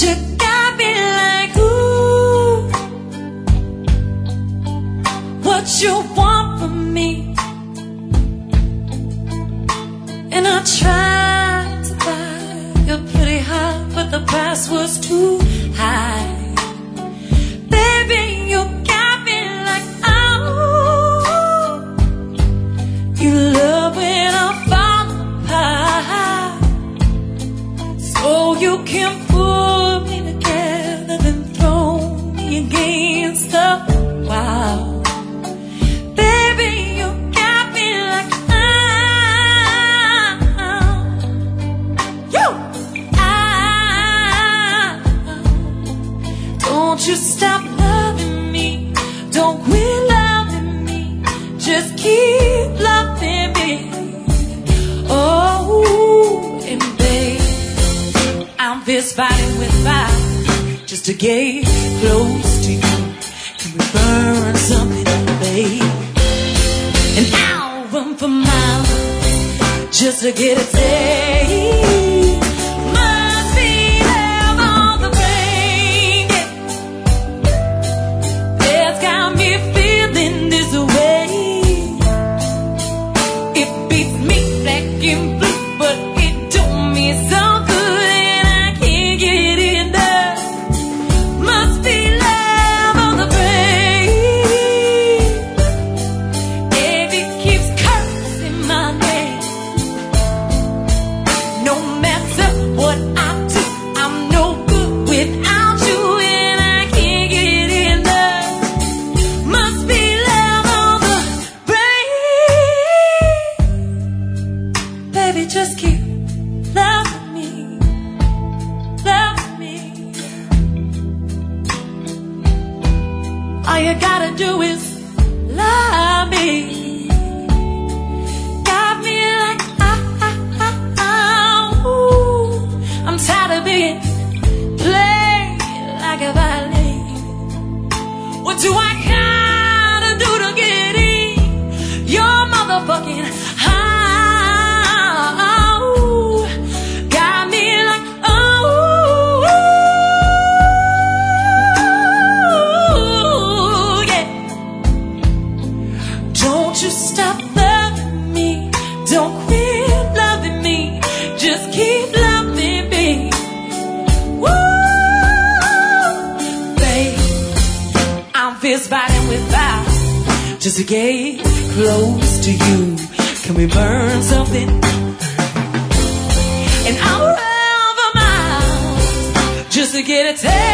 You got me like, ooh, what you want from me? And I tried to buy your pretty heart, but the price was too high. Baby, you got me like, oh, you love when I fall apart, so you can pull me together and throw me against the wall. Baby, you got me like, don't you stop loving me, don't quit loving me, just keep loving me. Oh, and babe, I'm fist fighting with fire just to get close to you. Can we burn something, babe? And I'll run for miles just to get a taste. Must be there on the brain, that's got me feeling this way. It beats me black and blue, but it don't me so good, and I can't get enough. Must be love on the brain, and it keeps cursing my name. No matter what I do, I'm no good without you, and I can't get enough. Must be love on the brain. Baby, just keep loving me, love me. All you gotta do is love me. Got me like, ooh, I'm tired of being played like a ballet. What do I gotta do to get in your motherfucking house? Got me like, oh, yeah. Don't you stop loving me, don't quit loving me, just keep loving me. Woo, babe, I'm fist fighting with fire just to get close to you. Can we burn something? And I'll run for miles just to get a taste.